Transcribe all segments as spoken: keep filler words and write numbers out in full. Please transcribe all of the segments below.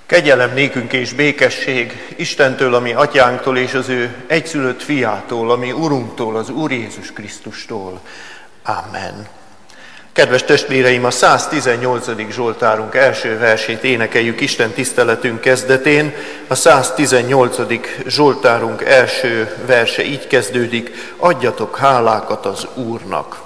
Kegyelem nékünk és békesség Istentől, ami atyánktól, és az ő egyszülött fiától, ami Urunktól, az Úr Jézus Krisztustól. Amen. Kedves testvéreim, a száztizennyolcadik Zsoltárunk első versét énekeljük Isten tiszteletünk kezdetén. A száztizennyolcadik Zsoltárunk első verse így kezdődik: adjatok hálákat az Úrnak.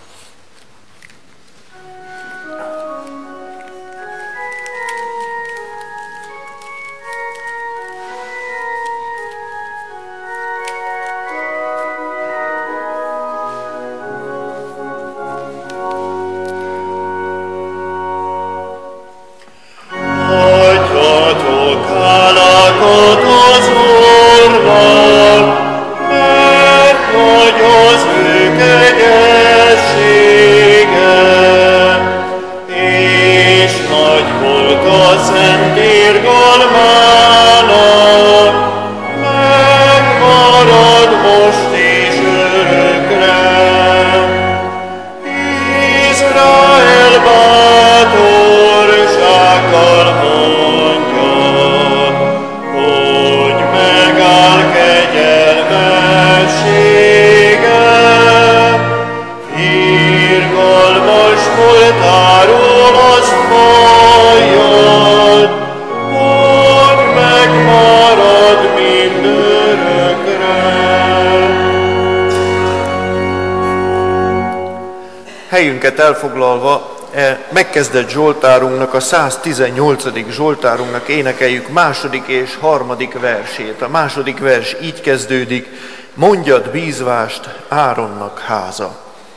Helyünket elfoglalva, megkezdett Zsoltárunknak, a száztizennyolcadik Zsoltárunknak énekeljük második és harmadik versét. A második vers így kezdődik: mondjad bízvást Áronnak háza.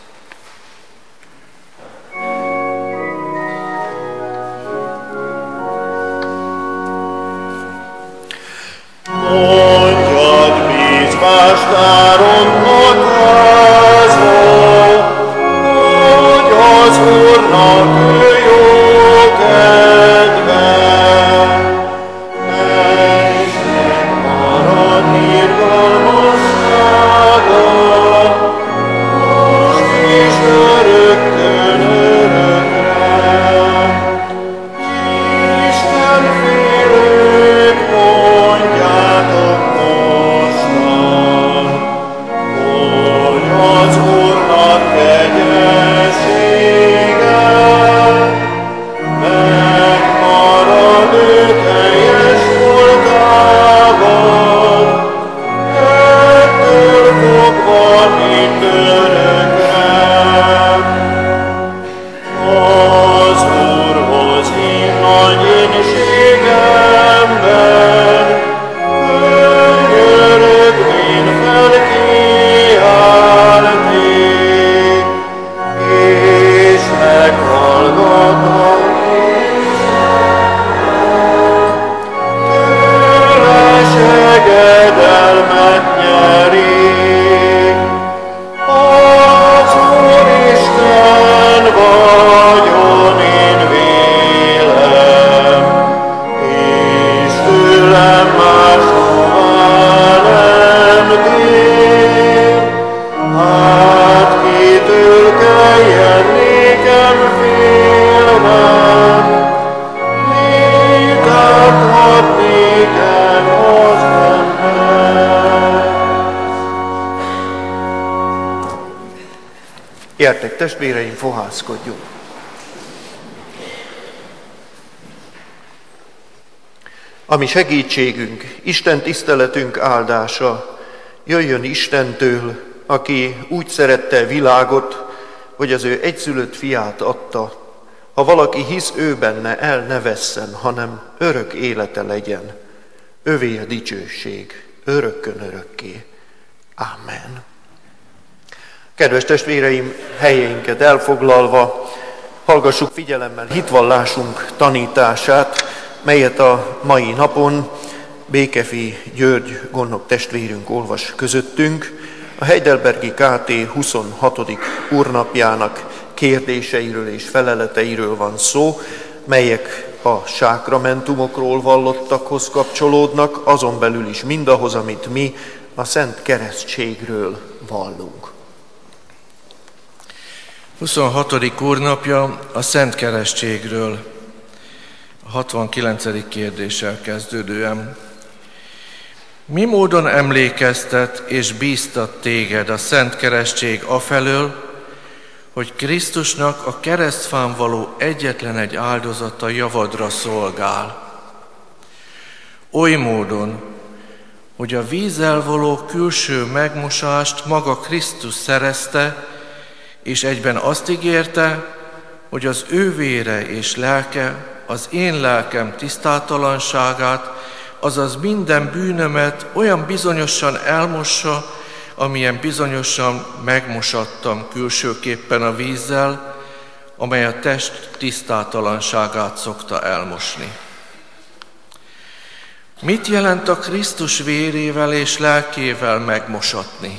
Mondjad bízvást Áronnak háza, az Úrnak ő jó kedve, és megmarad irgalmassága, most is örökkön örökre. Istenfélők, mondjátok mostan, hogy az Úrnak kegyessége megmarad ő teljes voltában, ettől fogva mindörökre. Az Úrhoz én nagy énségemben könyörögvén felkiálték, és meghallgatom tőle segedelmet nyerik. Az Úristen vagyon én vélem, és tőlem máshová nem tér. Hát kitől kelljen nékem félnem, mit áthat nékem az ember? Gyertek, testvéreim, fohászkodjunk! Ami segítségünk, Isten tiszteletünk áldása jöjjön Istentől, aki úgy szerette világot, hogy az ő egyszülött fiát adta. Ha valaki hisz ő benne, el ne vesszen, hanem örök élete legyen. Övé a dicsőség, örökkön örökké. Amen. Kedves testvéreim, helyeinket elfoglalva, hallgassuk figyelemmel hitvallásunk tanítását, melyet a mai napon Békefi György gondnok testvérünk olvas közöttünk. A Heidelbergi ká té huszonhatodik úrnapjának kérdéseiről és feleleteiről van szó, melyek a sákramentumokról vallottakhoz kapcsolódnak, azon belül is mindahhoz, amit mi a Szent Keresztségről vallunk. huszonhatodik úrnapja a Szent Keresztségről. A hatvankilencedik kérdéssel kezdődően. Mi módon emlékeztet és bíztat téged a Szent Keresztség afelől, hogy Krisztusnak a keresztfán való egyetlen egy áldozata javadra szolgál? Oly módon, hogy a vízzel való külső megmosást maga Krisztus szerezte, és egyben azt ígérte, hogy az ő vére és lelke az én lelkem tisztátalanságát, azaz minden bűnömet olyan bizonyosan elmossa, amilyen bizonyosan megmosattam külsőképpen a vízzel, amely a test tisztátalanságát szokta elmosni. Mit jelent a Krisztus vérével és lelkével megmosatni?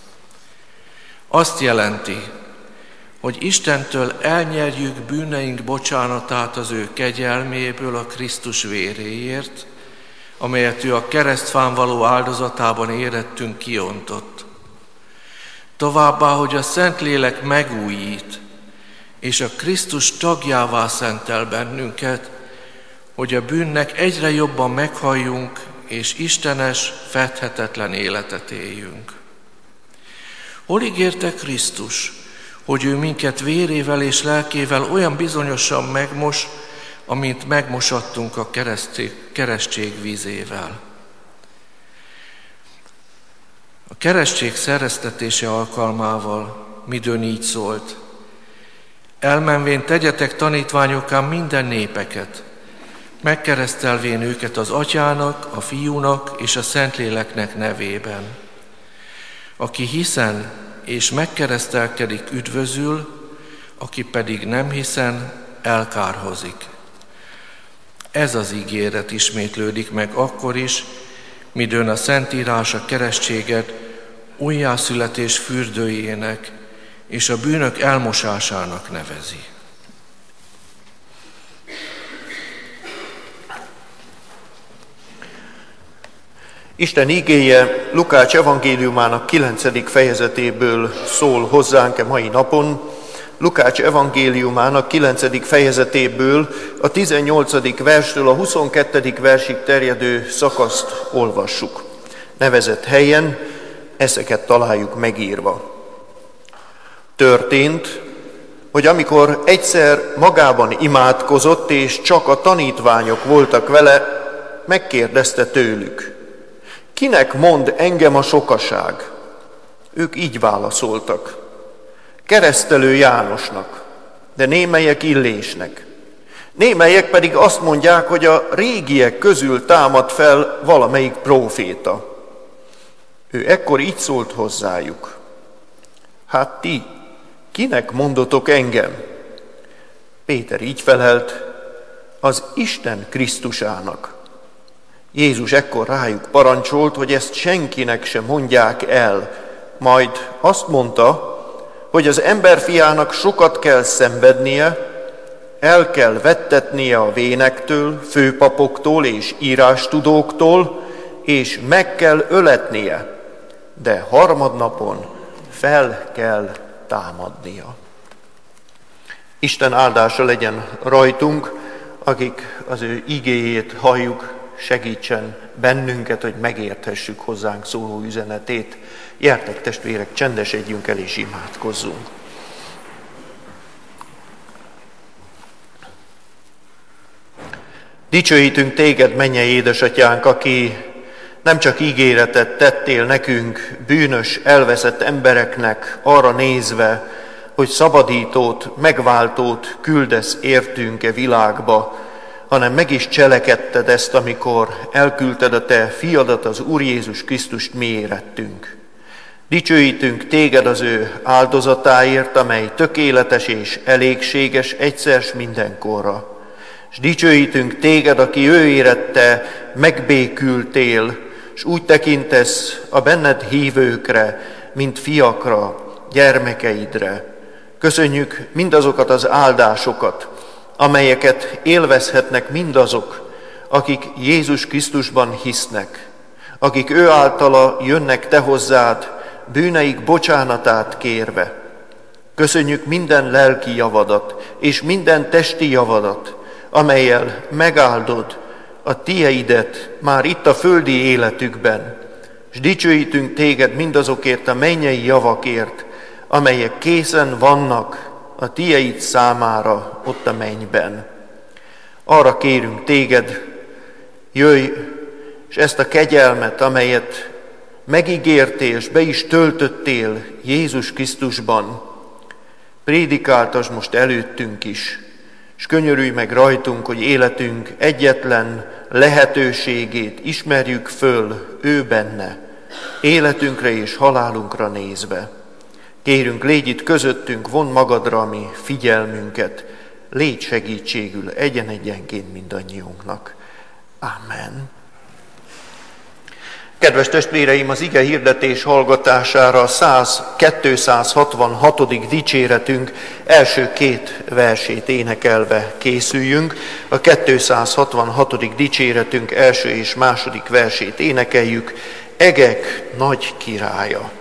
Azt jelenti, hogy Istentől elnyerjük bűneink bocsánatát az ő kegyelméből a Krisztus véréért, amelyet ő a keresztfán való áldozatában érettünk kiontott. Továbbá, hogy a Szentlélek megújít, és a Krisztus tagjává szentel bennünket, hogy a bűnnek egyre jobban meghalljunk, és istenes, fedhetetlen életet éljünk. Hol ígérte Krisztus, hogy ő minket vérével és lelkével olyan bizonyosan megmos, amint megmosattunk a keresztség vízével? A keresztség szereztetése alkalmával midőn így szólt: elmenvén tegyetek tanítványokká minden népeket, megkeresztelvén őket az Atyának, a Fiúnak és a Szentléleknek nevében. Aki hiszen és megkeresztelkedik, üdvözül, aki pedig nem hiszen, elkárhozik. Ez az ígéret ismétlődik meg akkor is, midőn a Szentírás a keresztséget újjászületés fürdőjének és a bűnök elmosásának nevezi. Isten igéje Lukács evangéliumának kilencedik fejezetéből szól hozzánk e mai napon. Lukács evangéliumának kilencedik fejezetéből a tizennyolcadik verstől a huszonkettedik versig terjedő szakaszt olvassuk. Nevezett helyen ezeket találjuk megírva. Történt, hogy amikor egyszer magában imádkozott, és csak a tanítványok voltak vele, megkérdezte tőlük: kinek mond engem a sokaság? Ők így válaszoltak: Keresztelő Jánosnak, de némelyek Illésnek. Némelyek pedig azt mondják, hogy a régiek közül támad fel valamelyik próféta. Ő ekkor így szólt hozzájuk: hát ti, kinek mondotok engem? Péter így felelt: az Isten Krisztusának. Jézus ekkor rájuk parancsolt, hogy ezt senkinek sem mondják el, majd azt mondta, hogy az emberfiának sokat kell szenvednie, el kell vettetnie a vénektől, főpapoktól és írástudóktól, és meg kell öletnie, de harmadnapon fel kell támadnia. Isten áldása legyen rajtunk, akik az ő igéjét halljuk, segítsen bennünket, hogy megérthessük hozzánk szóló üzenetét. Gyertek, testvérek, csendesedjünk el és imádkozzunk. Dicsőítünk téged, mennyei édesatyánk, aki nem csak ígéretet tettél nekünk, bűnös, elveszett embereknek arra nézve, hogy szabadítót, megváltót küldesz értünk-e világba, hanem meg is cselekedted ezt, amikor elküldted a te fiadat, az Úr Jézus Krisztust mi érettünk. Dicsőítünk téged az ő áldozatáért, amely tökéletes és elégséges egyszer s mindenkorra. És dicsőítünk téged, aki ő érette, megbékültél, és úgy tekintesz a benned hívőkre, mint fiakra, gyermekeidre. Köszönjük mindazokat az áldásokat, amelyeket élvezhetnek mindazok, akik Jézus Krisztusban hisznek, akik ő általa jönnek te hozzád, bűneik bocsánatát kérve. Köszönjük minden lelki javadat és minden testi javadat, amellyel megáldod a tieidet már itt a földi életükben, és dicsőítünk téged mindazokért a mennyei javakért, amelyek készen vannak a tieid számára ott a mennyben. Arra kérünk téged, jöjj, és ezt a kegyelmet, amelyet megígértél, és be is töltöttél Jézus Krisztusban, prédikáltasd most előttünk is, és könyörülj meg rajtunk, hogy életünk egyetlen lehetőségét ismerjük föl ő benne, életünkre és halálunkra nézve. Kérünk, légy itt közöttünk, vondd magadra a mi figyelmünket, légy segítségül egyen-egyenként mindannyiunknak. Amen. Kedves testvéreim, az ige hirdetés hallgatására száz kétszázhatvanhatodik dicséretünk első két versét énekelve készüljünk. A kétszázhatvanhatodik dicséretünk első és második versét énekeljük, Egek nagy királya.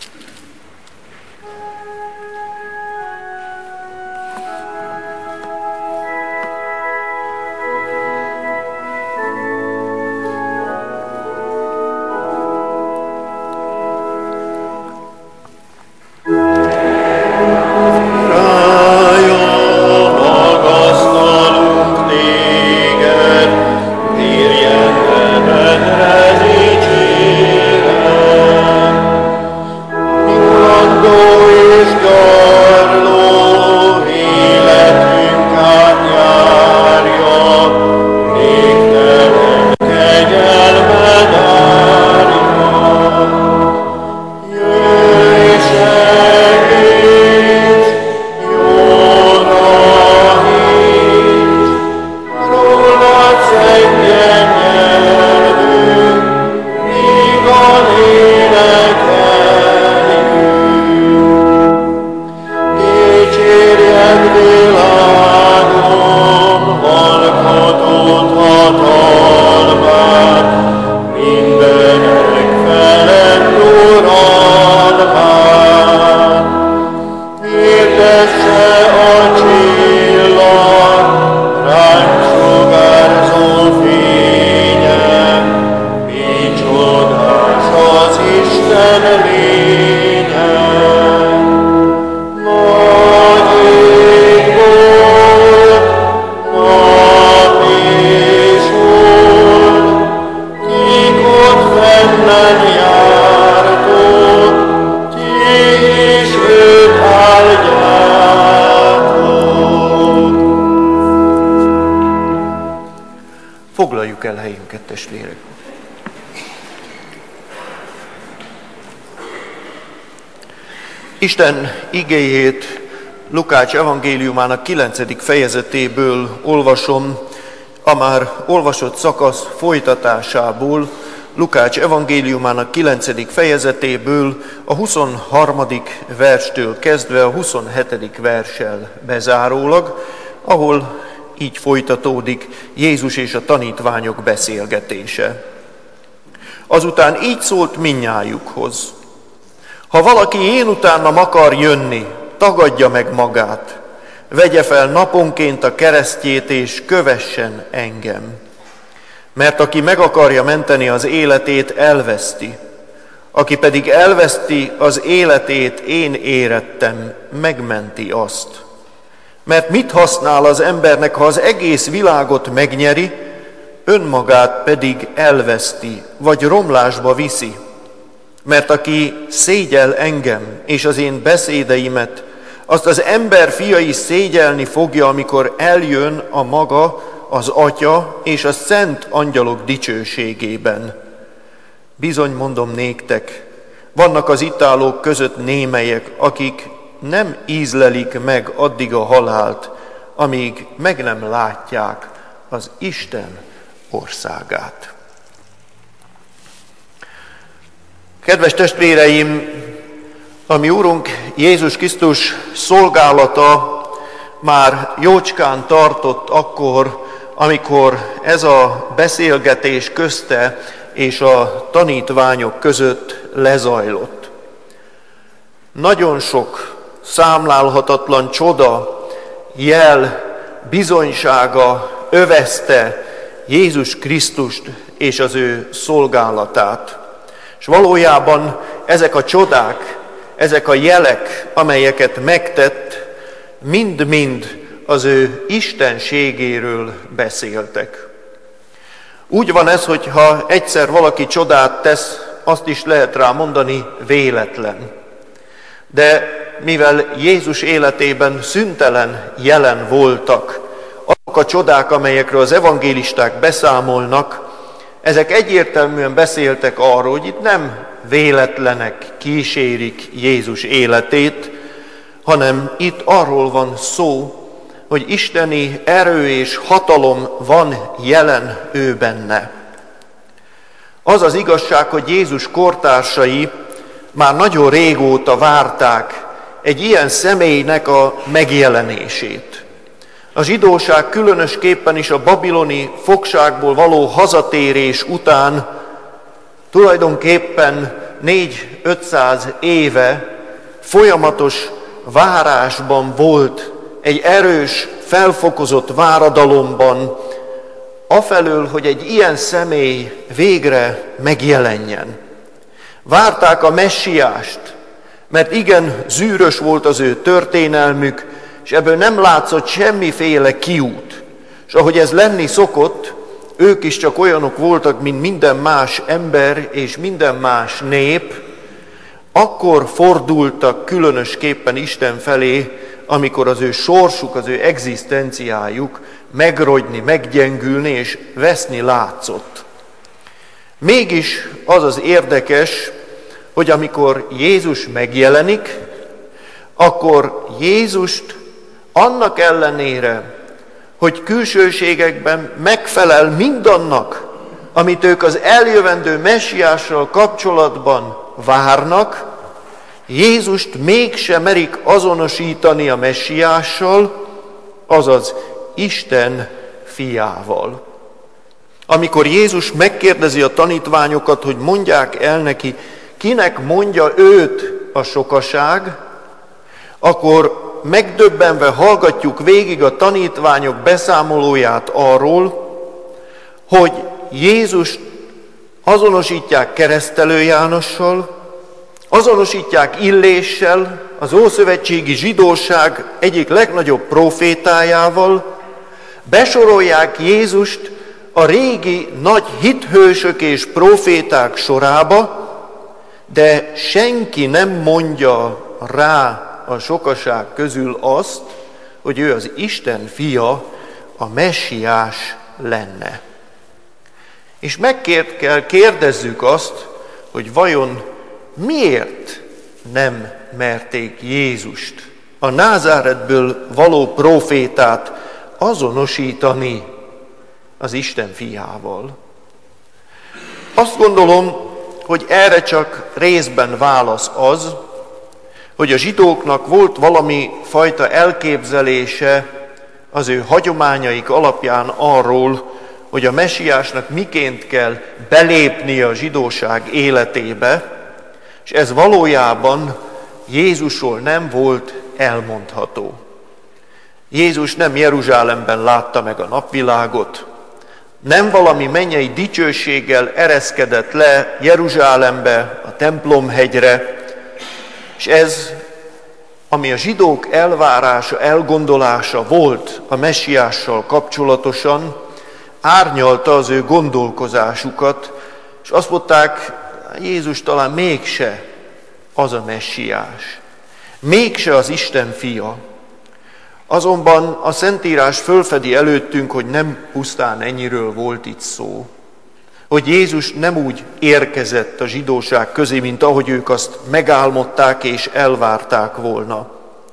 Foglaljuk el helyünket, testvérek! Isten igéjét Lukács evangéliumának kilencedik fejezetéből olvasom, a már olvasott szakasz folytatásából, Lukács evangéliumának kilencedik fejezetéből a huszonharmadik verstől kezdve a huszonhetedik verssel bezárólag, ahol így folytatódik Jézus és a tanítványok beszélgetése. Azután így szólt mindnyájukhoz: ha valaki én utánam akar jönni, tagadja meg magát, vegye fel naponként a keresztjét és kövessen engem. Mert aki meg akarja menteni az életét, elveszti. Aki pedig elveszti az életét, én érettem, megmenti azt. Mert mit használ az embernek, ha az egész világot megnyeri, önmagát pedig elveszti, vagy romlásba viszi? Mert aki szégyel engem és az én beszédeimet, azt az ember fia is szégyelni fogja, amikor eljön a maga, az Atya és a szent angyalok dicsőségében. Bizony mondom néktek, vannak az itt állók között némelyek, akik nem ízlelik meg addig a halált, amíg meg nem látják az Isten országát. Kedves testvéreim, a mi Úrunk Jézus Krisztus szolgálata már jócskán tartott akkor, amikor ez a beszélgetés közte és a tanítványok között lezajlott. Nagyon sok számlálhatatlan csoda, jel, bizonysága övezte Jézus Krisztust és az ő szolgálatát. És valójában ezek a csodák, ezek a jelek, amelyeket megtett, mind-mind az ő istenségéről beszéltek. Úgy van ez, hogy ha egyszer valaki csodát tesz, azt is lehet rá mondani véletlen. De mivel Jézus életében szüntelen jelen voltak azok a csodák, amelyekről az evangélisták beszámolnak, ezek egyértelműen beszéltek arról, hogy itt nem véletlenek kísérik Jézus életét, hanem itt arról van szó, hogy isteni erő és hatalom van jelen ő benne. Az az igazság, hogy Jézus kortársai már nagyon régóta várták egy ilyen személynek a megjelenését. A zsidóság különösképpen is a babiloni fogságból való hazatérés után tulajdonképpen négy-ötszáz éve folyamatos várásban volt, egy erős, felfokozott váradalomban, afelől, hogy egy ilyen személy végre megjelenjen. Várták a messiást, mert igen zűrös volt az ő történelmük, és ebből nem látszott semmiféle kiút. És ahogy ez lenni szokott, ők is csak olyanok voltak, mint minden más ember és minden más nép, akkor fordultak különösképpen Isten felé, amikor az ő sorsuk, az ő egzisztenciájuk megrogyni, meggyengülni és veszni látszott. Mégis az az érdekes, hogy amikor Jézus megjelenik, akkor Jézust annak ellenére, hogy külsőségekben megfelel mindannak, amit ők az eljövendő messiással kapcsolatban várnak, Jézust mégsem merik azonosítani a messiással, azaz Isten fiával. Amikor Jézus megkérdezi a tanítványokat, hogy mondják el neki, kinek mondja őt a sokaság, akkor megdöbbenve hallgatjuk végig a tanítványok beszámolóját arról, hogy Jézust azonosítják Keresztelő Jánossal, azonosítják Illéssel, az ószövetségi zsidóság egyik legnagyobb profétájával, besorolják Jézust a régi nagy hithősök és proféták sorába, de senki nem mondja rá a sokaság közül azt, hogy ő az Isten fia, a messiás lenne. És meg kell kérdezzük azt, hogy vajon miért nem merték Jézust, a Názáretből való prófétát azonosítani az Isten fiával? Azt gondolom, hogy erre csak részben válasz az, hogy a zsidóknak volt valami fajta elképzelése az ő hagyományaik alapján arról, hogy a messiásnak miként kell belépnie a zsidóság életébe, és ez valójában Jézusról nem volt elmondható. Jézus nem Jeruzsálemben látta meg a napvilágot, nem valami mennyei dicsőséggel ereszkedett le Jeruzsálembe, a templomhegyre, és ez, ami a zsidók elvárása, elgondolása volt a messiással kapcsolatosan, árnyalta az ő gondolkozásukat, és azt mondták, Jézus talán mégse az a messiás, mégse az Isten fia. Azonban a Szentírás fölfedi előttünk, hogy nem pusztán ennyiről volt itt szó, hogy Jézus nem úgy érkezett a zsidóság közé, mint ahogy ők azt megálmodták és elvárták volna.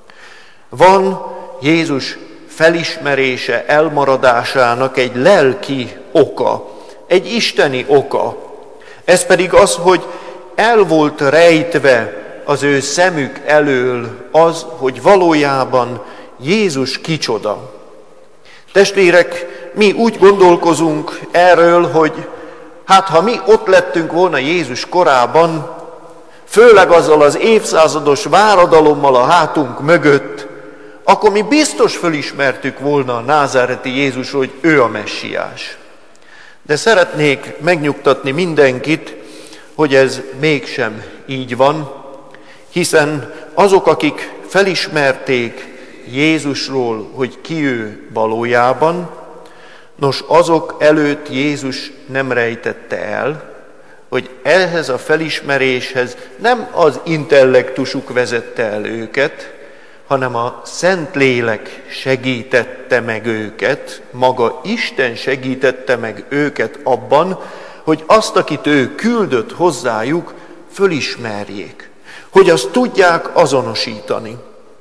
Van Jézus felismerése, elmaradásának egy lelki oka, egy isteni oka. Ez pedig az, hogy el volt rejtve az ő szemük elől az, hogy valójában Jézus kicsoda. Testvérek, mi úgy gondolkozunk erről, hogy hát ha mi ott lettünk volna Jézus korában, főleg azzal az évszázados váradalommal a hátunk mögött, akkor mi biztos fölismertük volna a názáreti Jézus, hogy ő a messiás. De szeretnék megnyugtatni mindenkit, hogy ez mégsem így van, hiszen azok, akik felismerték Jézusról, hogy ki ő valójában, nos, azok előtt Jézus nem rejtette el, hogy ehhez a felismeréshez nem az intellektusuk vezette el őket, hanem a Szentlélek segítette meg őket, maga Isten segítette meg őket abban, hogy azt, akit ő küldött hozzájuk, fölismerjék, hogy azt tudják azonosítani.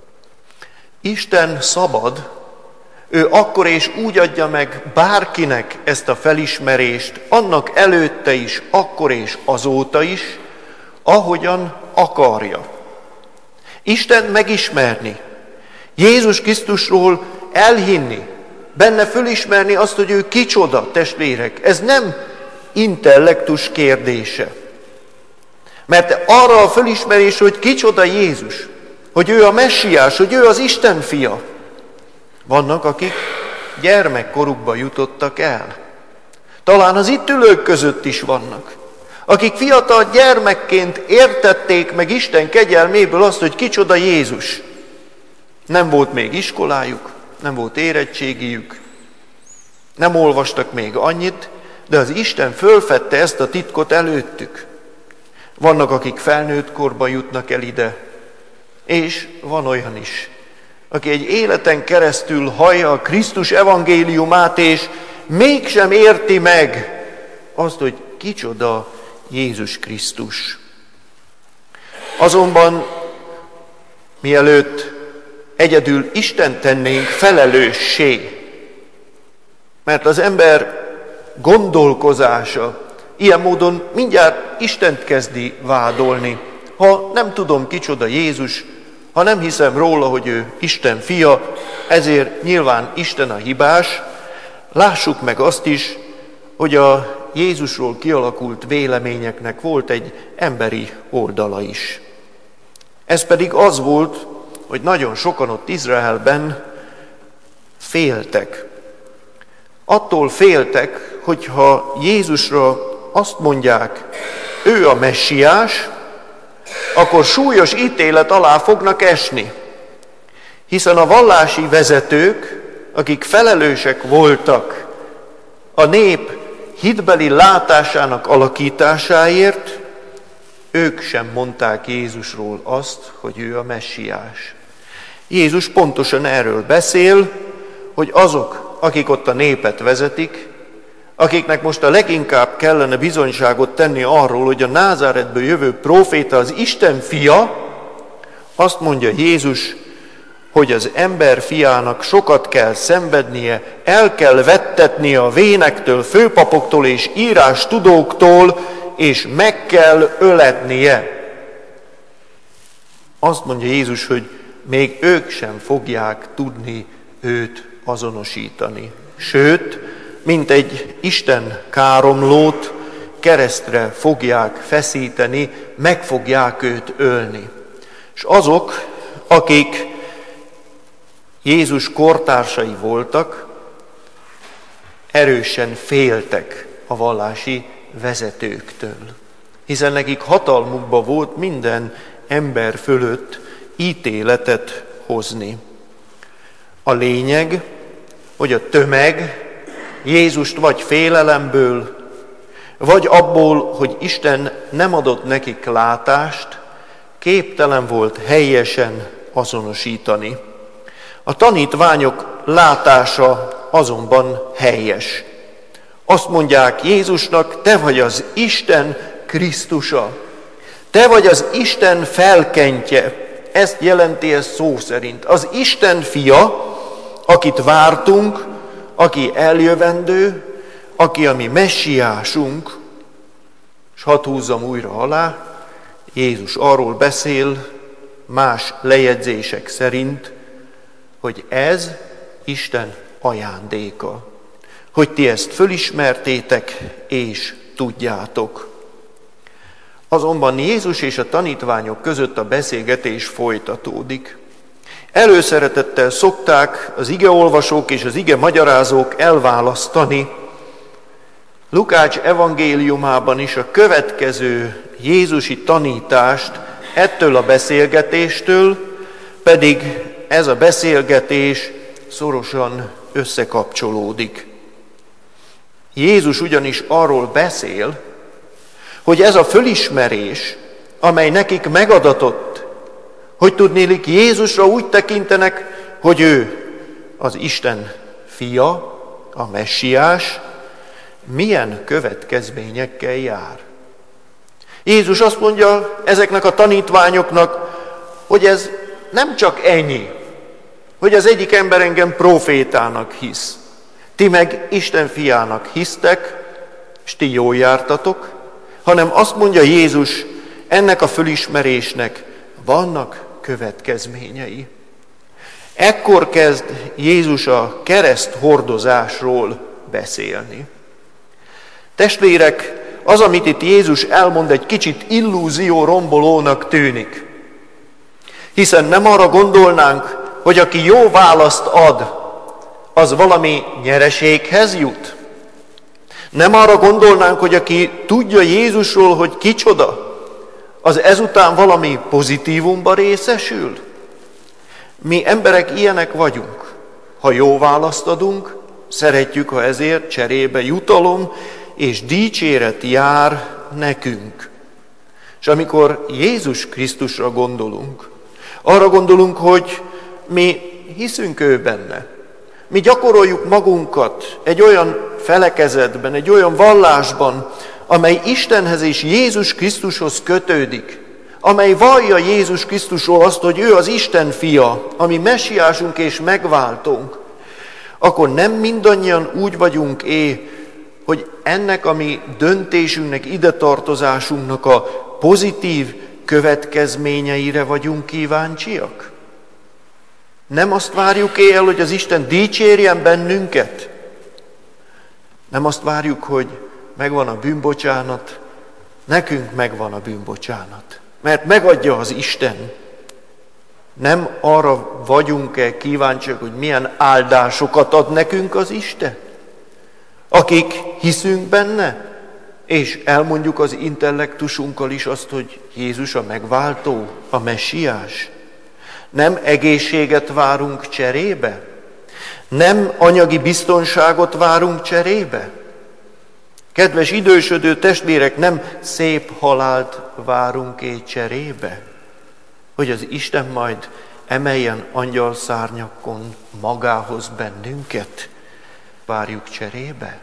Isten szabad, ő akkor és úgy adja meg bárkinek ezt a felismerést, annak előtte is, akkor és azóta is, ahogyan akarja. Isten megismerni, Jézus Krisztusról elhinni, benne fölismerni azt, hogy ő kicsoda, testvérek. Ez nem intellektus kérdése. Mert arra a fölismerés, hogy kicsoda Jézus, hogy ő a messiás, hogy ő az Isten fia, vannak, akik gyermekkorukba jutottak el. Talán az itt ülők között is vannak, akik fiatal gyermekként értették meg Isten kegyelméből azt, hogy kicsoda Jézus. Nem volt még iskolájuk, nem volt érettségiük, nem olvastak még annyit, de az Isten fölfedte ezt a titkot előttük. Vannak, akik felnőtt korba jutnak el ide, és van olyan is, aki egy életen keresztül hallja a Krisztus evangéliumát, és mégsem érti meg azt, hogy kicsoda Jézus Krisztus. Azonban, mielőtt egyedül Isten tennénk felelőssé, mert az ember gondolkozása ilyen módon mindjárt Istent kezdi vádolni. Ha nem tudom, kicsoda Jézus, ha nem hiszem róla, hogy ő Isten fia, ezért nyilván Isten a hibás. Lássuk meg azt is, hogy a Jézusról kialakult véleményeknek volt egy emberi oldala is. Ez pedig az volt, hogy nagyon sokan ott Izraelben féltek. Attól féltek, hogyha Jézusra azt mondják, ő a messiás, akkor súlyos ítélet alá fognak esni. Hiszen a vallási vezetők, akik felelősek voltak a nép hitbeli látásának alakításáért, ők sem mondták Jézusról azt, hogy ő a messiás. Jézus pontosan erről beszél, hogy azok, akik ott a népet vezetik, akiknek most a leginkább kellene bizonyságot tenni arról, hogy a Názáretből jövő próféta az Isten fia, azt mondja Jézus, hogy az ember fiának sokat kell szenvednie, el kell vettetnie a vénektől, főpapoktól és írástudóktól, és meg kell öletnie. Azt mondja Jézus, hogy még ők sem fogják tudni őt azonosítani. Sőt, mint egy Isten káromlót keresztre fogják feszíteni, meg fogják őt ölni. És azok, akik Jézus kortársai voltak, erősen féltek a vallási vezetőktől, hiszen nekik hatalmukba volt minden ember fölött ítéletet hozni. A lényeg, hogy a tömeg Jézust vagy félelemből, vagy abból, hogy Isten nem adott nekik látást, képtelen volt helyesen azonosítani. A tanítványok látása azonban helyes. Azt mondják Jézusnak, te vagy az Isten Krisztusa, te vagy az Isten felkentje. Ezt jelenti ez szó szerint. Az Isten fia, akit vártunk, aki eljövendő, aki a mi messiásunk, és hadd húzzam újra alá, Jézus arról beszél más lejegyzések szerint, hogy ez Isten ajándéka, hogy ti ezt fölismertétek és tudjátok. Azonban Jézus és a tanítványok között a beszélgetés folytatódik. Előszeretettel szokták az igeolvasók és az ige magyarázók elválasztani Lukács evangéliumában is a következő jézusi tanítást ettől a beszélgetéstől, pedig ez a beszélgetés szorosan összekapcsolódik. Jézus ugyanis arról beszél, hogy ez a fölismerés, amely nekik megadatott, hogy tudnélik Jézusra úgy tekintenek, hogy ő az Isten fia, a messiás, milyen következményekkel jár. Jézus azt mondja ezeknek a tanítványoknak, hogy ez nem csak ennyi, hogy az egyik ember engem profétának hisz, ti meg Isten fiának hisztek, és ti jól jártatok, hanem azt mondja Jézus, ennek a fölismerésnek vannak következményei. Ekkor kezd Jézus a kereszt hordozásról beszélni. Testvérek, az, amit itt Jézus elmond, egy kicsit illúzió rombolónak tűnik. Hiszen nem arra gondolnánk, hogy aki jó választ ad, az valami nyereséghez jut. Nem arra gondolnánk, hogy aki tudja Jézusról, hogy kicsoda, az ezután valami pozitívumba részesül. Mi emberek ilyenek vagyunk. Ha jó választ adunk, szeretjük, ha ezért cserébe jutalom és dicséret jár nekünk. És amikor Jézus Krisztusra gondolunk, arra gondolunk, hogy mi hiszünk ő benne. Mi gyakoroljuk magunkat egy olyan felekezetben, egy olyan vallásban, amely Istenhez és Jézus Krisztushoz kötődik, amely vallja Jézus Krisztusról azt, hogy ő az Isten fia, ami messiásunk és megváltónk, akkor nem mindannyian úgy vagyunk-é, hogy ennek a mi döntésünknek, idetartozásunknak a pozitív következményeire vagyunk kíváncsiak? Nem azt várjuk el, hogy az Isten dicsérjen bennünket? Nem azt várjuk, hogy megvan a bűnbocsánat? Nekünk megvan a bűnbocsánat, mert megadja az Isten. Nem arra vagyunk-e kíváncsiak, hogy milyen áldásokat ad nekünk az Isten? Akik hiszünk benne, és elmondjuk az intellektusunkkal is azt, hogy Jézus a megváltó, a messiás. Nem egészséget várunk cserébe? Nem anyagi biztonságot várunk cserébe? Kedves idősödő testvérek, nem szép halált várunk-é cserébe? Hogy az Isten majd emeljen angyalszárnyakon magához bennünket? Várjuk cserébe?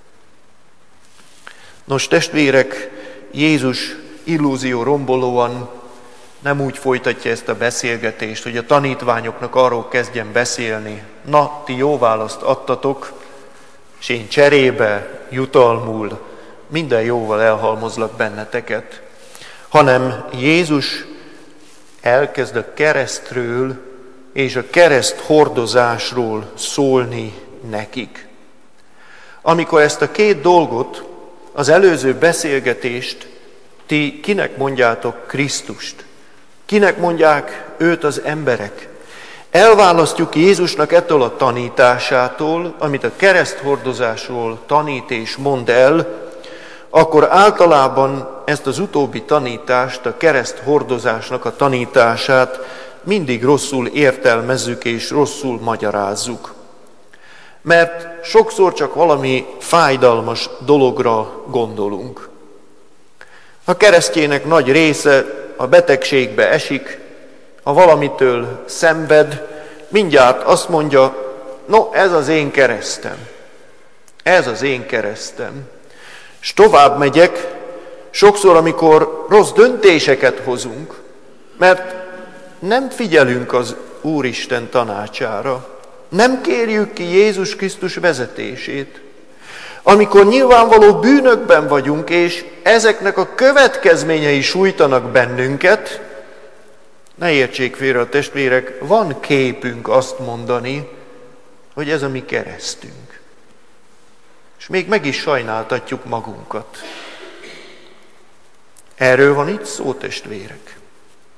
Nos, testvérek, Jézus illúzió rombolóan nem úgy folytatja ezt a beszélgetést, hogy a tanítványoknak arról kezdjen beszélni, na, ti jó választ adtatok, és én cserébe, jutalmul minden jóval elhalmozlak benneteket, hanem Jézus elkezd a keresztről és a kereszt hordozásról szólni nekik. Amikor ezt a két dolgot, az előző beszélgetést, ti kinek mondjátok Krisztust? Kinek mondják őt az emberek? Elválasztjuk Jézusnak ettől a tanításától, amit a kereszthordozásról tanít és mond el, akkor általában ezt az utóbbi tanítást, a kereszthordozásnak a tanítását mindig rosszul értelmezzük és rosszul magyarázzuk. Mert sokszor csak valami fájdalmas dologra gondolunk. A keresztjének nagy része a betegségbe esik, ha valamitől szenved, mindjárt azt mondja, no, ez az én keresztem. Ez az én keresztem. És tovább megyek, sokszor, amikor rossz döntéseket hozunk, mert nem figyelünk az Úristen tanácsára, nem kérjük ki Jézus Krisztus vezetését. Amikor nyilvánvaló bűnökben vagyunk, és ezeknek a következményei sújtanak bennünket, ne értsék félre a testvérek, van képünk azt mondani, hogy ez a mi keresztünk. És még meg is sajnáltatjuk magunkat. Erről van itt szó, testvérek.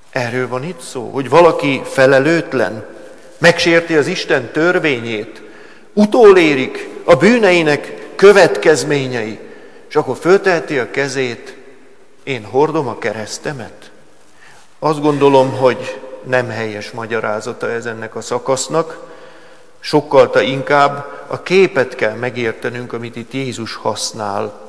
Erről van itt szó, hogy valaki felelőtlen, megsérti az Isten törvényét, utolérik a bűneinek következményei, és akkor fölteheti a kezét, én hordom a keresztemet. Azt gondolom, hogy nem helyes magyarázata ez ennek a szakasznak, sokkal inkább a képet kell megértenünk, amit itt Jézus használ.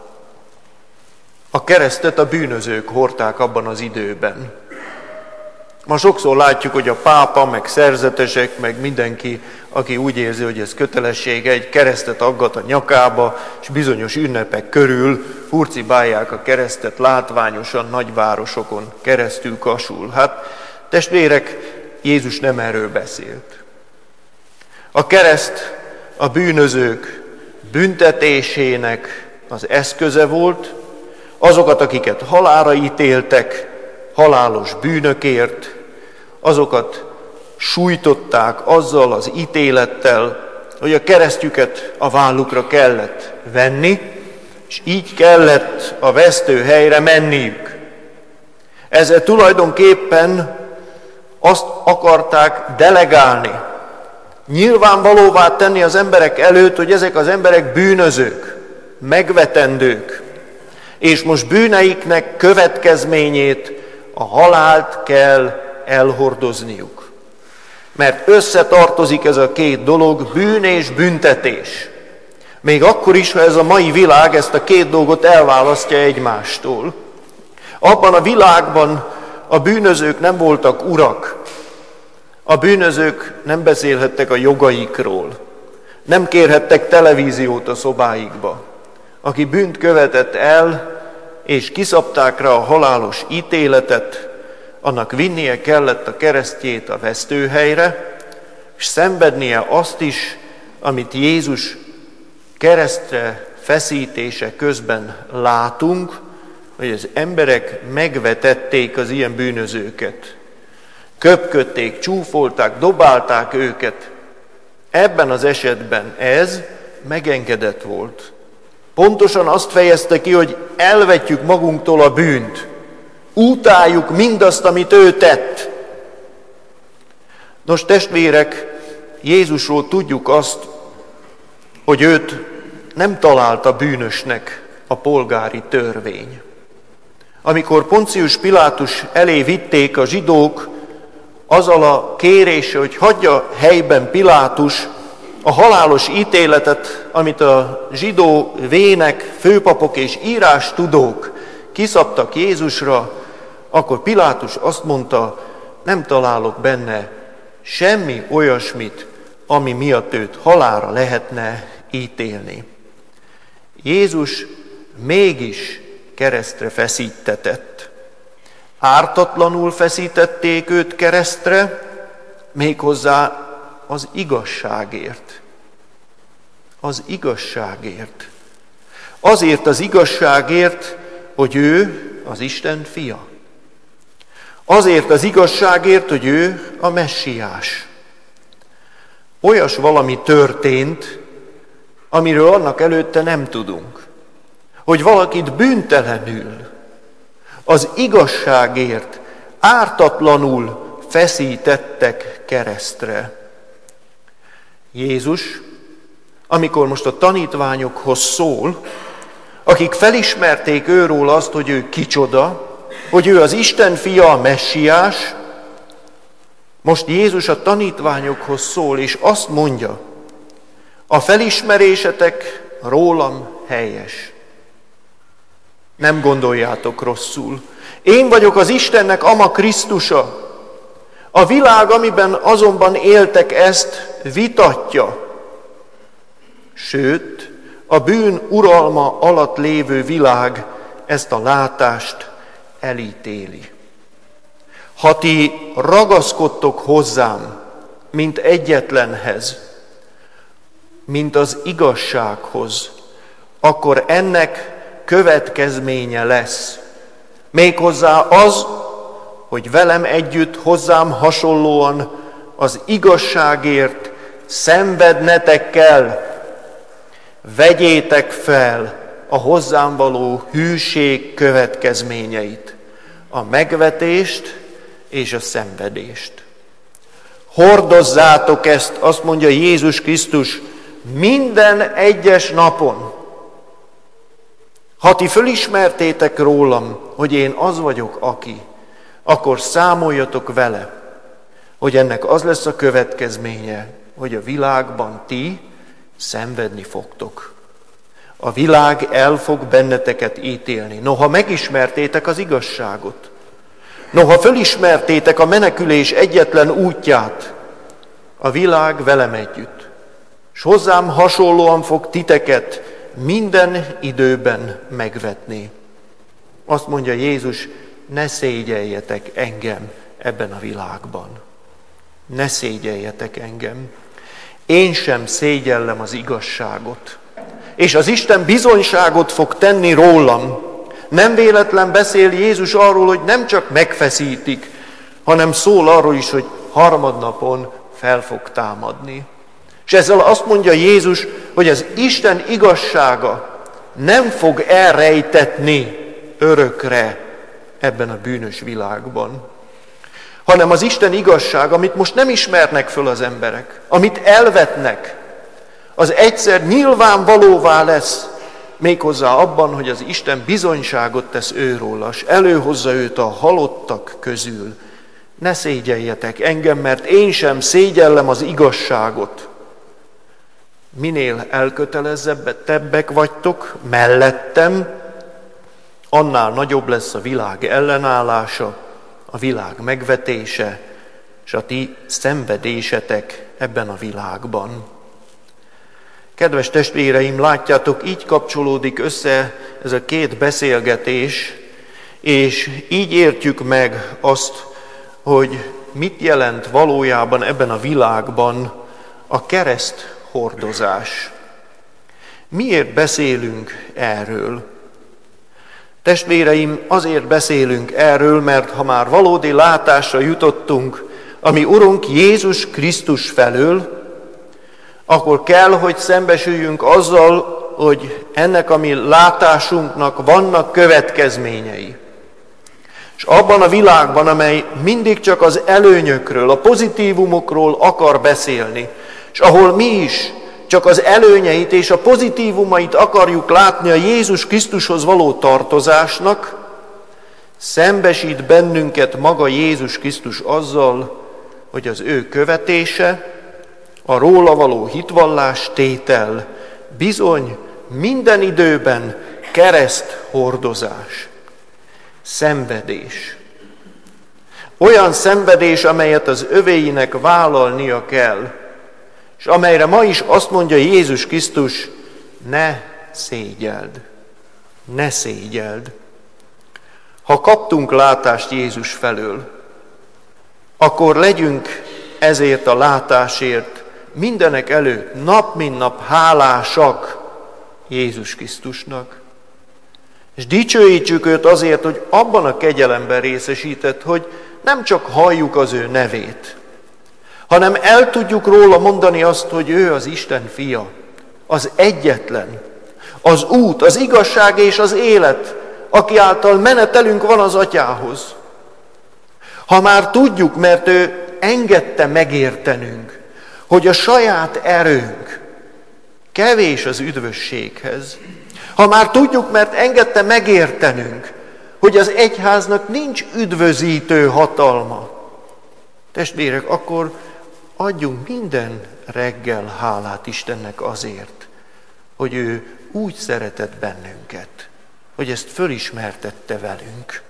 A keresztet a bűnözők hordták abban az időben. Ma sokszor látjuk, hogy a pápa, meg szerzetesek, meg mindenki, aki úgy érzi, hogy ez kötelessége, egy keresztet aggat a nyakába, és bizonyos ünnepek körül hurcibálják a keresztet látványosan nagyvárosokon keresztül kasul. Hát testvérek, Jézus nem erről beszélt. A kereszt a bűnözők büntetésének az eszköze volt, azokat, akiket halálra ítéltek, halálos bűnökért, azokat sújtották azzal az ítélettel, hogy a keresztjüket a vállukra kellett venni, és így kellett a vesztőhelyre menniük. Ezzel tulajdonképpen azt akarták delegálni, nyilvánvalóvá tenni az emberek előtt, hogy ezek az emberek bűnözők, megvetendők, és most bűneiknek következményét, a halált kell elhordozniuk. Mert összetartozik ez a két dolog, bűn és büntetés. Még akkor is, ha ez a mai világ ezt a két dolgot elválasztja egymástól. Abban a világban a bűnözők nem voltak urak. A bűnözők nem beszélhettek a jogaikról. Nem kérhettek televíziót a szobáikba. Aki bűnt követett el, és kiszabták rá a halálos ítéletet, annak vinnie kellett a keresztjét a vesztőhelyre, és szenvednie azt is, amit Jézus keresztre feszítése közben látunk, hogy az emberek megvetették az ilyen bűnözőket. Köpködték, csúfolták, dobálták őket. Ebben az esetben ez megengedett volt. Pontosan azt fejezte ki, hogy elvetjük magunktól a bűnt. Utáljuk mindazt, amit ő tett. Nos, testvérek, Jézusról tudjuk azt, hogy őt nem találta bűnösnek a polgári törvény. Amikor Poncius Pilátus elé vitték a zsidók azzal a kérése, hogy hagyja helyben Pilátus a halálos ítéletet, amit a zsidó vének, főpapok és írástudók kiszabtak Jézusra, akkor Pilátus azt mondta, nem találok benne semmi olyasmit, ami miatt őt halálra lehetne ítélni. Jézus mégis keresztre feszítetett. Ártatlanul feszítették őt keresztre, méghozzá az igazságért. Az igazságért. Azért az igazságért, hogy ő az Isten fia. Azért az igazságért, hogy ő a messiás. Olyas valami történt, amiről annak előtte nem tudunk. Hogy valakit bűntelenül, az igazságért ártatlanul feszítettek keresztre. Jézus, amikor most a tanítványokhoz szól, akik felismerték őról azt, hogy ő kicsoda, hogy ő az Isten fia, a messiás, most Jézus a tanítványokhoz szól, és azt mondja, a felismerésetek rólam helyes. Nem gondoljátok rosszul. Én vagyok az Istennek ama Krisztusa. A világ, amiben azonban éltek, ezt vitatja. Sőt, a bűn uralma alatt lévő világ ezt a látást elítéli. Ha ti ragaszkodtok hozzám, mint egyetlenhez, mint az igazsághoz, akkor ennek következménye lesz. Méghozzá az, hogy velem együtt, hozzám hasonlóan az igazságért szenvednetek kell. Vegyétek fel a hozzám való hűség következményeit, a megvetést és a szenvedést. Hordozzátok ezt, azt mondja Jézus Krisztus, minden egyes napon. Ha ti fölismertétek rólam, hogy én az vagyok, aki, akkor számoljatok vele, hogy ennek az lesz a következménye, hogy a világban ti szenvedni fogtok. A világ el fog benneteket ítélni. Noha megismertétek az igazságot, noha fölismertétek a menekülés egyetlen útját, a világ velem együtt, s hozzám hasonlóan fog titeket minden időben megvetni. Azt mondja Jézus, ne szégyeljetek engem ebben a világban. Ne szégyeljetek engem. Én sem szégyellem az igazságot. És az Isten bizonyságot fog tenni rólam. Nem véletlen beszél Jézus arról, hogy nem csak megfeszítik, hanem szól arról is, hogy harmadnapon fel fog támadni. És ezzel azt mondja Jézus, hogy az Isten igazsága nem fog elrejtetni örökre ebben a bűnös világban, hanem az Isten igazság, amit most nem ismernek föl az emberek, amit elvetnek, az egyszer nyilvánvalóvá lesz, méghozzá abban, hogy az Isten bizonyságot tesz őróla, s előhozza őt a halottak közül. Ne szégyeljetek engem, mert én sem szégyellem az igazságot. Minél elkötelezettebbek vagytok mellettem, annál nagyobb lesz a világ ellenállása, a világ megvetése, és a ti szenvedésetek ebben a világban. Kedves testvéreim, látjátok, így kapcsolódik össze ez a két beszélgetés, és így értjük meg azt, hogy mit jelent valójában ebben a világban a kereszt hordozás. Miért beszélünk erről? Testvéreim, azért beszélünk erről, mert ha már valódi látásra jutottunk a mi Urunk Jézus Krisztus felől, akkor kell, hogy szembesüljünk azzal, hogy ennek a mi látásunknak vannak következményei. És abban a világban, amely mindig csak az előnyökről, a pozitívumokról akar beszélni, és ahol mi is csak az előnyeit és a pozitívumait akarjuk látni a Jézus Krisztushoz való tartozásnak, szembesít bennünket maga Jézus Krisztus azzal, hogy az ő követése, a róla való hitvallás tétel bizony minden időben kereszt hordozás, szenvedés. Olyan szenvedés, amelyet az övéinek vállalnia kell, és amelyre ma is azt mondja Jézus Krisztus, ne szégyeld, ne szégyeld. Ha kaptunk látást Jézus felől, akkor legyünk ezért a látásért mindenek előtt nap mint nap hálásak Jézus Krisztusnak. És dicsőítsük őt azért, hogy abban a kegyelemben részesített, hogy nem csak halljuk az ő nevét, hanem el tudjuk róla mondani azt, hogy ő az Isten fia, az egyetlen, az út, az igazság és az élet, aki által menetelünk van az Atyához. Ha már tudjuk, mert ő engedte megértenünk, hogy a saját erőnk kevés az üdvösséghez, ha már tudjuk, mert engedte megértenünk, hogy az egyháznak nincs üdvözítő hatalma, testvérek, akkor adjunk minden reggel hálát Istennek azért, hogy ő úgy szeretett bennünket, hogy ezt fölismertette velünk.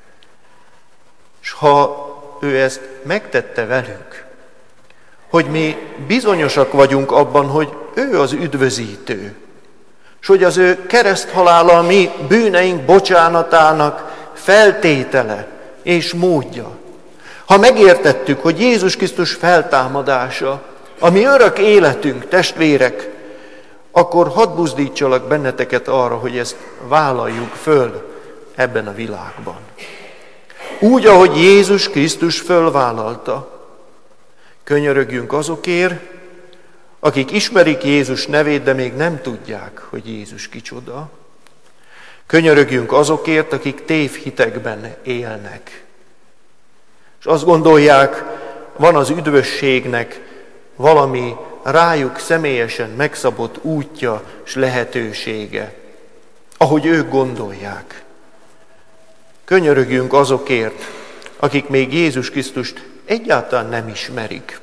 És ha ő ezt megtette velünk, hogy mi bizonyosak vagyunk abban, hogy ő az üdvözítő, és hogy az ő kereszthalála a mi bűneink bocsánatának feltétele és módja. Ha megértettük, hogy Jézus Krisztus feltámadása, a mi örök életünk, testvérek, akkor hadd buzdítsalak benneteket arra, hogy ezt vállaljuk föl ebben a világban. Úgy, ahogy Jézus Krisztus fölvállalta. Könyörögjünk azokért, akik ismerik Jézus nevét, de még nem tudják, hogy Jézus kicsoda. Könyörögjünk azokért, akik tévhitekben élnek. És azt gondolják, van az üdvösségnek valami rájuk személyesen megszabott útja és lehetősége, ahogy ők gondolják. Könyörögjünk azokért, akik még Jézus Krisztust egyáltalán nem ismerik,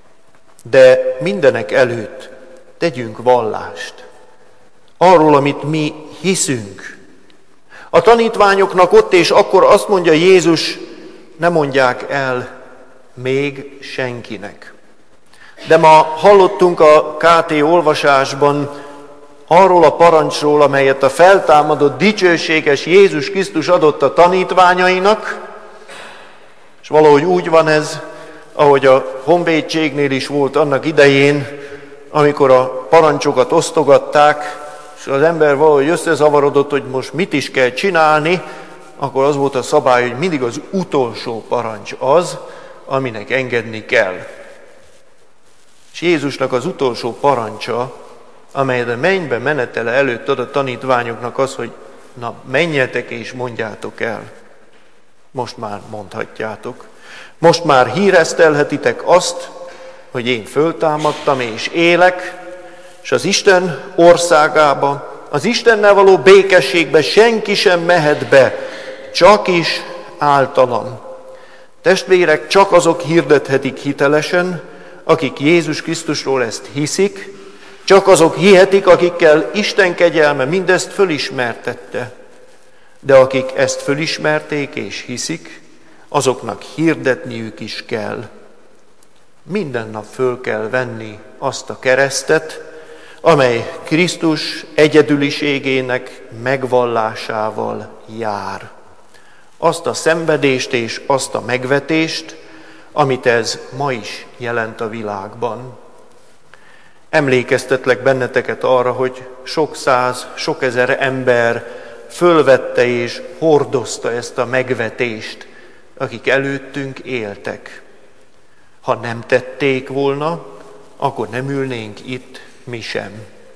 de mindenek előtt tegyünk vallást arról, amit mi hiszünk. A tanítványoknak ott és akkor azt mondja Jézus, ne mondják el még senkinek. De ma hallottunk a ká té olvasásban arról a parancsról, amelyet a feltámadott dicsőséges Jézus Krisztus adott a tanítványainak, és valahogy úgy van ez, ahogy a honvédségnél is volt annak idején, amikor a parancsokat osztogatták, és az ember valahogy összezavarodott, hogy most mit is kell csinálni, akkor az volt a szabály, hogy mindig az utolsó parancs az, aminek engedni kell. És Jézusnak az utolsó parancsa, amelyet a mennybe menetele előtt ad a tanítványoknak az, hogy na, menjetek és mondjátok el. Most már mondhatjátok. Most már híresztelhetitek azt, hogy én föltámadtam és élek, és az Isten országába, az Istennel való békességbe senki sem mehet be, csak is általam. Testvérek, csak azok hirdethetik hitelesen, akik Jézus Krisztusról ezt hiszik, csak azok hihetik, akikkel Isten kegyelme mindezt fölismertette. De akik ezt fölismerték és hiszik, azoknak hirdetniük is kell. Minden nap föl kell venni azt a keresztet, amely Krisztus egyedüliségének megvallásával jár. Azt a szenvedést és azt a megvetést, amit ez ma is jelent a világban. Emlékeztetlek benneteket arra, hogy sok száz, sok ezer ember fölvette és hordozta ezt a megvetést, akik előttünk éltek. Ha nem tették volna, akkor nem ülnénk itt mi sem.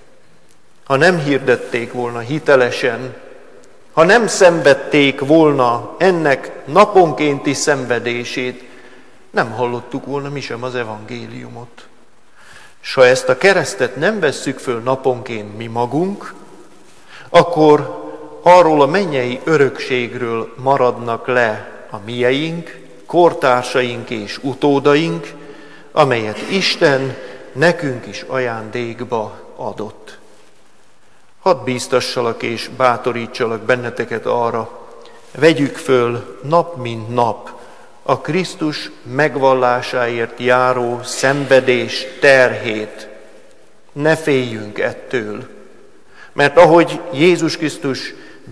Ha nem hirdették volna hitelesen, ha nem szenvedték volna ennek naponkénti szenvedését, nem hallottuk volna mi sem az evangéliumot. S ha ezt a keresztet nem vesszük föl naponként mi magunk, akkor arról a mennyei örökségről maradnak le a mieink, kortársaink és utódaink, amelyet Isten nekünk is ajándékba adott. Hadd bíztassalak és bátorítsalak benneteket arra, vegyük föl nap mint nap a Krisztus megvallásáért járó szenvedés terhét. Ne féljünk ettől, mert ahogy Jézus Krisztus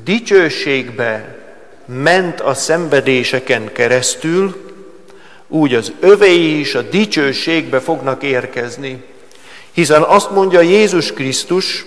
dicsőségbe ment a szenvedéseken keresztül, úgy az övéi is a dicsőségbe fognak érkezni. Hiszen azt mondja Jézus Krisztus,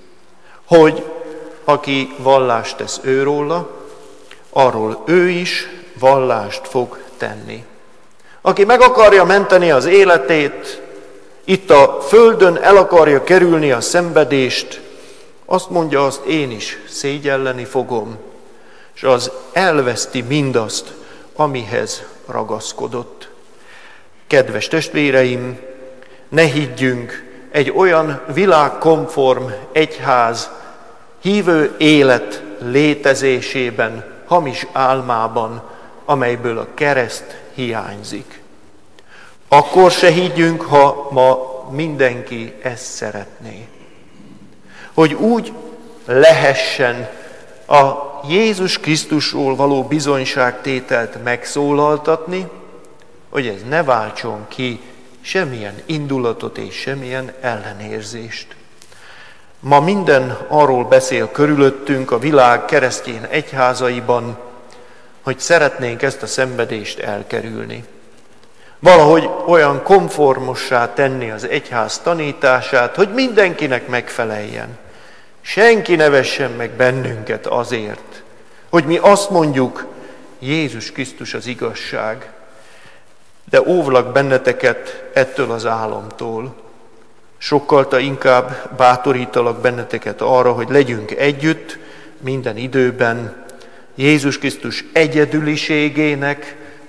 hogy aki vallást tesz őróla, arról ő is vallást fog tenni. Aki meg akarja menteni az életét, itt a földön el akarja kerülni a szenvedést, azt mondja, azt én is szégyelleni fogom, és az elveszti mindazt, amihez ragaszkodott. Kedves testvéreim, ne higgyünk egy olyan világkonform egyház hívő élet létezésében, hamis álmában, amelyből a kereszt hiányzik. Akkor se higgyünk, ha ma mindenki ezt szeretné. Hogy úgy lehessen a Jézus Krisztusról való bizonyságtételt megszólaltatni, hogy ez ne váltson ki semmilyen indulatot és semmilyen ellenérzést. Ma minden arról beszél körülöttünk a világ keresztény egyházaiban, hogy szeretnénk ezt a szenvedést elkerülni. Valahogy olyan konformossá tenni az egyház tanítását, hogy mindenkinek megfeleljen. Senki ne vessen meg bennünket azért, hogy mi azt mondjuk, Jézus Krisztus az igazság, de óvlak benneteket ettől az álomtól. Sokkal inkább bátorítalak benneteket arra, hogy legyünk együtt minden időben Jézus Krisztus egyedüliségének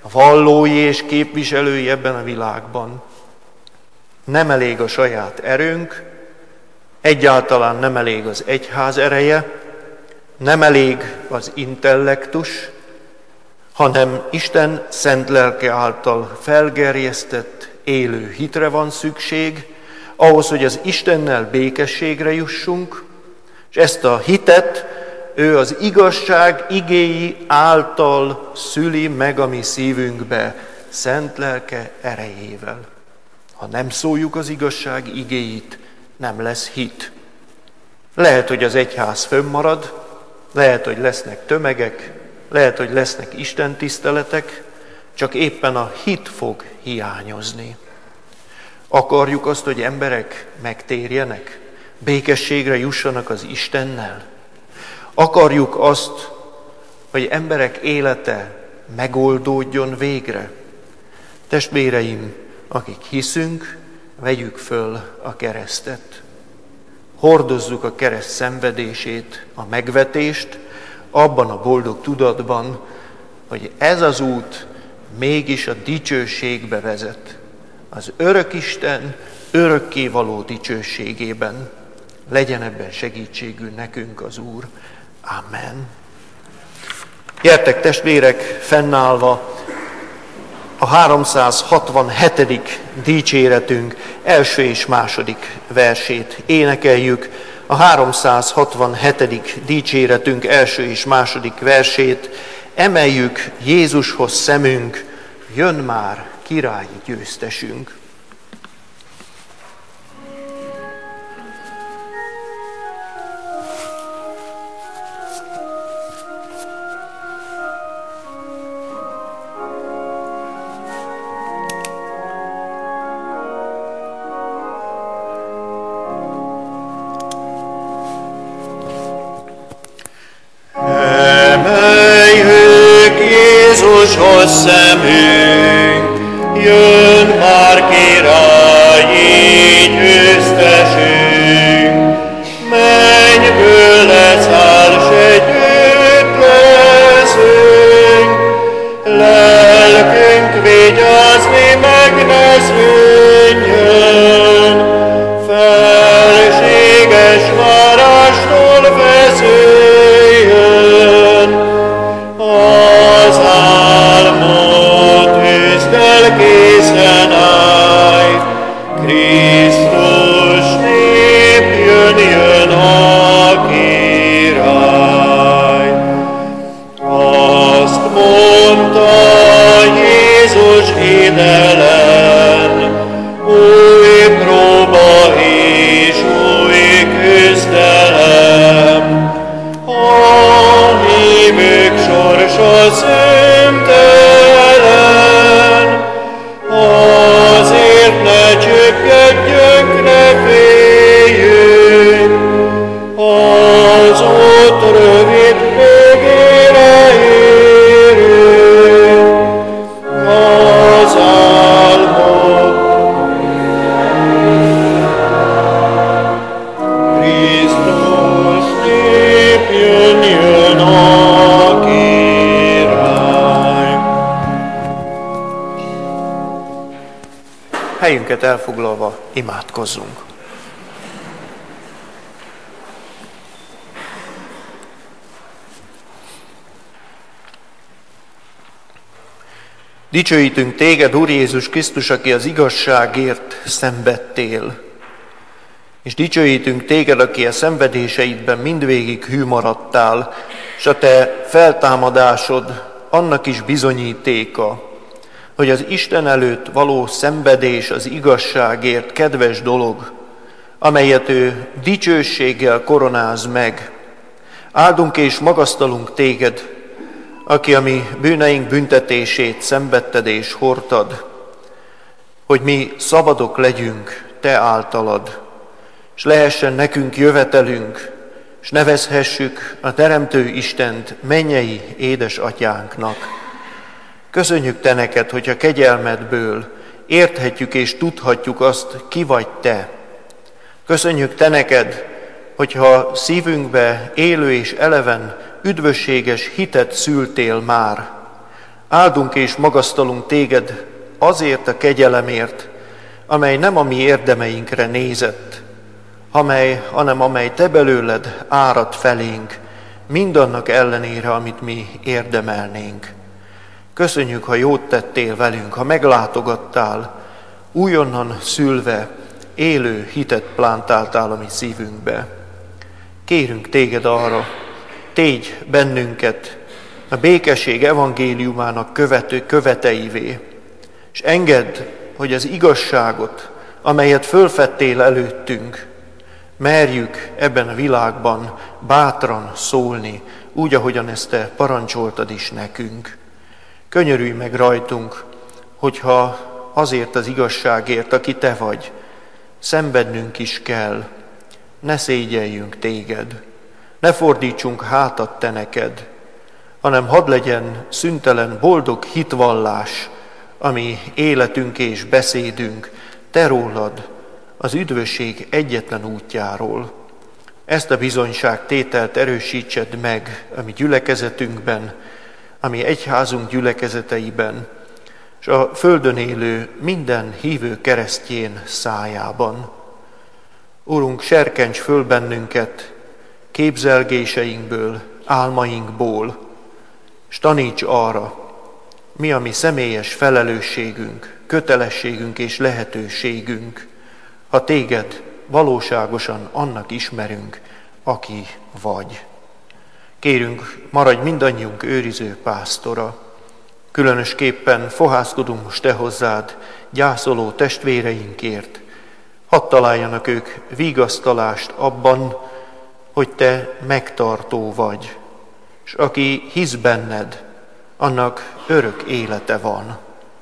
vallói és képviselői ebben a világban. Nem elég a saját erőnk, egyáltalán nem elég az egyház ereje, nem elég az intellektus, hanem Isten szent lelke által felgerjesztett élő hitre van szükség, ahhoz, hogy az Istennel békességre jussunk, és ezt a hitet ő az igazság igéi által szüli meg a mi szívünkbe szent lelke erejével. Ha nem szóljuk az igazság igéit, nem lesz hit. Lehet, hogy az egyház fönnmarad, lehet, hogy lesznek tömegek, lehet, hogy lesznek istentiszteletek, csak éppen a hit fog hiányozni. Akarjuk azt, hogy emberek megtérjenek, békességre jussanak az Istennel? Akarjuk azt, hogy emberek élete megoldódjon végre? Testvéreim, akik hiszünk, vegyük föl a keresztet. Hordozzuk a kereszt szenvedését, a megvetést, abban a boldog tudatban, hogy ez az út mégis a dicsőségbe vezet. Az örök Isten örökkévaló dicsőségében. Legyen ebben segítségül nekünk az Úr. Amen. Gyertek testvérek, fennállva a háromszázhatvanhetedik dicséretünk első és második versét énekeljük. A háromszázhatvanhetedik dicséretünk első és második versét emeljük Jézushoz szemünk, jön már királyi győztesünk. Jézushoz szemünk, jön már királyi győztesünk. Mennyből leszáll, s együtt leszünk, lelkünk vigyázni meg ne szűnjön, felséges várástól feszüljön. Az álmot üztel készen állj, Krisztus nép jön, jön a király. Azt mondta Jézus idelen, új próba és új küzdelem. A hívők sorsa szüntelen, azért ne csöpkedjünk, ne féljünk, az út rövid végére érünk, az álmok. Krisztus nép jön, jön a király. Helyünket elfoglalva imádkozzunk. Dicsőítünk téged, Úr Jézus Krisztus, aki az igazságért szenvedtél. És dicsőítünk téged, aki a szenvedéseidben mindvégig hű maradtál, és a te feltámadásod annak is bizonyítéka, hogy az Isten előtt való szenvedés az igazságért kedves dolog, amelyet ő dicsőséggel koronáz meg. Áldunk és magasztalunk téged, aki a mi bűneink büntetését szenvedted és hordtad, hogy mi szabadok legyünk te általad, és lehessen nekünk jövetelünk, és nevezhessük a Teremtő Istent mennyei édesatyánknak. Köszönjük te neked, hogy a kegyelmedből érthetjük és tudhatjuk azt, ki vagy te. Köszönjük te neked, hogyha szívünkbe élő és eleven, üdvösséges hitet szültél már, Áldunk és magasztalunk téged azért a kegyelemért, amely nem a mi érdemeinkre nézett, amely, hanem amely te belőled árad felénk, mindannak ellenére, amit mi érdemelnénk. Köszönjük, ha jót tettél velünk, ha meglátogattál, újonnan szülve, élő hitet plántáltál a mi szívünkbe. Kérünk téged arra, tégy bennünket a békesség evangéliumának követő, követeivé, és engedd, hogy az igazságot, amelyet fölfedtél előttünk, merjük ebben a világban bátran szólni, úgy, ahogyan ezt te parancsoltad is nekünk. Könyörülj meg rajtunk, hogyha azért az igazságért, aki te vagy, szenvednünk is kell, ne szégyeljünk téged, ne fordítsunk hátat te neked, hanem hadd legyen szüntelen boldog hitvallás, ami életünk és beszédünk, te rólad, az üdvösség egyetlen útjáról. Ezt a bizonyságtételt erősítsed meg a mi gyülekezetünkben, a mi egyházunk gyülekezeteiben, és a földön élő minden hívő keresztjén szájában. Urunk, serkents föl bennünket képzelgéseinkből, álmainkból, és taníts arra, mi a mi személyes felelősségünk, kötelességünk és lehetőségünk, ha téged valóságosan annak ismerünk, aki vagy. Kérünk, maradj mindannyiunk őriző pásztora, különösképpen fohászkodunk most te hozzád gyászoló testvéreinkért, hadd találjanak ők vigasztalást abban, hogy te megtartó vagy, és aki hisz benned, annak örök élete van.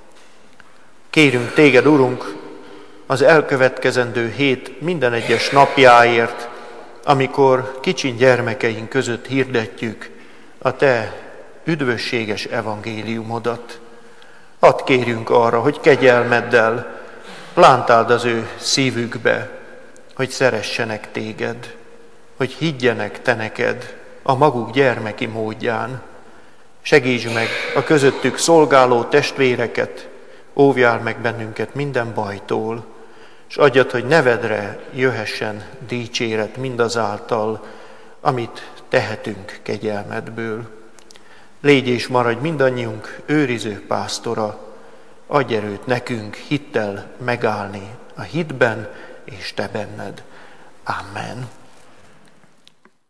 Kérünk téged, Urunk, az elkövetkezendő hét minden egyes napjáért, amikor kicsin gyermekeink között hirdetjük a te üdvösséges evangéliumodat. Hadd kérjünk arra, hogy kegyelmeddel plántáld az ő szívükbe, hogy szeressenek téged, hogy higgyenek te neked a maguk gyermeki módján. Segíts meg a közöttük szolgáló testvéreket, óvjál meg bennünket minden bajtól, és adjad, hogy nevedre jöhessen dicséret mindazáltal, amit tehetünk kegyelmedből. Légy és maradj mindannyiunk őriző pásztora, adj erőt nekünk hittel megállni a hitben és te benned. Amen.